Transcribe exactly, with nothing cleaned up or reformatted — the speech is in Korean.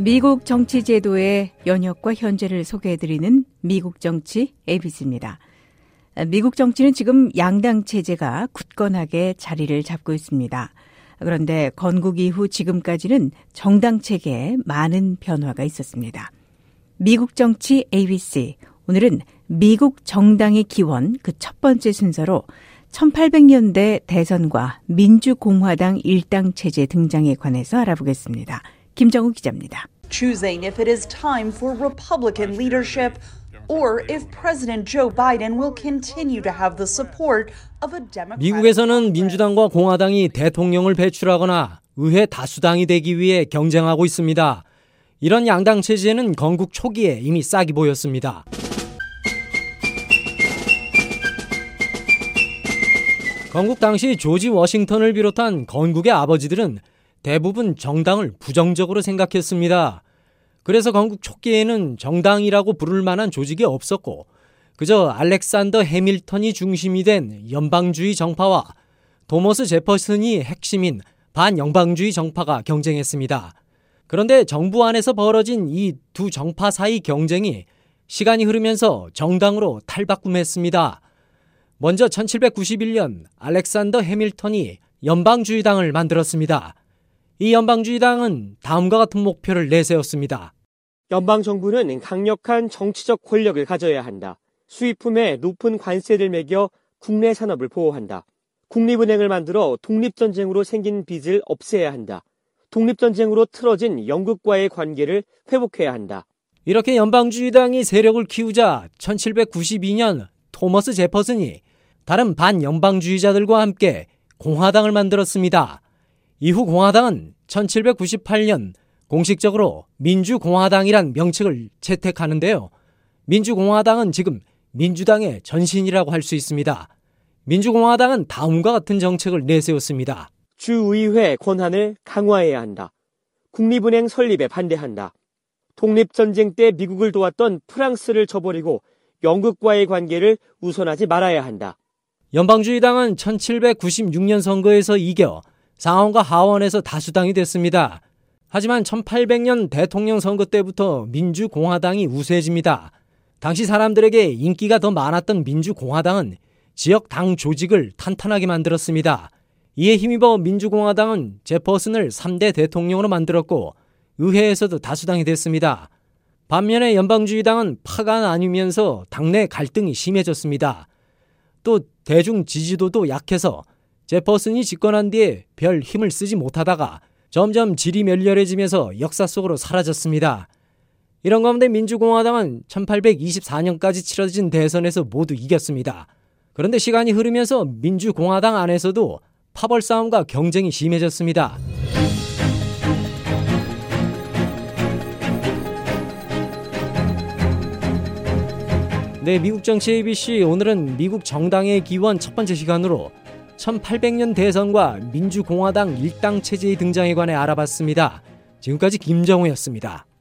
미국 정치 제도의 연역과 현재를 소개해드리는 미국 정치 에이비씨입니다. 미국 정치는 지금 양당 체제가 굳건하게 자리를 잡고 있습니다. 그런데 건국 이후 지금까지는 정당 체계에 많은 변화가 있었습니다. 미국 정치 에이비씨, 오늘은 미국 정당의 기원 그 첫 번째 순서로 천팔백 년대 대선과 민주공화당 일당 체제 등장에 관해서 알아보겠습니다. 김정우 기자입니다. Choosing if it is time for Republican leadership or if President Joe Biden will continue to have the support of a Democratic. 미국에서는 민주당과 공화당이 대통령을 배출하거나 의회 다수당이 되기 위해 경쟁하고 있습니다. 이런 양당 체제는 건국 초기에 이미 싹이 보였습니다. 건국 당시 조지 워싱턴을 비롯한 건국의 아버지들은 대부분 정당을 부정적으로 생각했습니다. 그래서 건국 초기에는 정당이라고 부를 만한 조직이 없었고 그저 알렉산더 해밀턴이 중심이 된 연방주의 정파와 토머스 제퍼슨이 핵심인 반연방주의 정파가 경쟁했습니다. 그런데 정부 안에서 벌어진 이 두 정파 사이 경쟁이 시간이 흐르면서 정당으로 탈바꿈했습니다. 먼저 천칠백구십일 년 알렉산더 해밀턴이 연방주의당을 만들었습니다. 이 연방주의당은 다음과 같은 목표를 내세웠습니다. 연방정부는 강력한 정치적 권력을 가져야 한다. 수입품에 높은 관세를 매겨 국내 산업을 보호한다. 국립은행을 만들어 독립전쟁으로 생긴 빚을 없애야 한다. 독립전쟁으로 틀어진 영국과의 관계를 회복해야 한다. 이렇게 연방주의당이 세력을 키우자 천칠백구십이 년 토머스 제퍼슨이 다른 반연방주의자들과 함께 공화당을 만들었습니다. 이후 공화당은 천칠백구십팔 년 공식적으로 민주공화당이란 명칭을 채택하는데요. 민주공화당은 지금 민주당의 전신이라고 할 수 있습니다. 민주공화당은 다음과 같은 정책을 내세웠습니다. 주의회 권한을 강화해야 한다. 국립은행 설립에 반대한다. 독립전쟁 때 미국을 도왔던 프랑스를 저버리고 영국과의 관계를 우선하지 말아야 한다. 연방주의당은 천칠백구십육 년 선거에서 이겨 상원과 하원에서 다수당이 됐습니다. 하지만 천팔백 년 대통령 선거 때부터 민주공화당이 우세해집니다. 당시 사람들에게 인기가 더 많았던 민주공화당은 지역 당 조직을 탄탄하게 만들었습니다. 이에 힘입어 민주공화당은 제퍼슨을 삼 대 대통령으로 만들었고 의회에서도 다수당이 됐습니다. 반면에 연방주의당은 파가 나뉘면서 당내 갈등이 심해졌습니다. 또 대중 지지도도 약해서 제퍼슨이 집권한 뒤에 별 힘을 쓰지 못하다가 점점 질이 멸렬해지면서 역사 속으로 사라졌습니다. 이런 가운데 민주공화당은 천팔백이십사 년까지 치러진 대선에서 모두 이겼습니다. 그런데 시간이 흐르면서 민주공화당 안에서도 파벌 싸움과 경쟁이 심해졌습니다. 네, 미국 정치 에이비씨, 오늘은 미국 정당의 기원 첫 번째 시간으로 천팔백 년 대선과 민주공화당 일당 체제의 등장에 관해 알아봤습니다. 지금까지 김정우였습니다.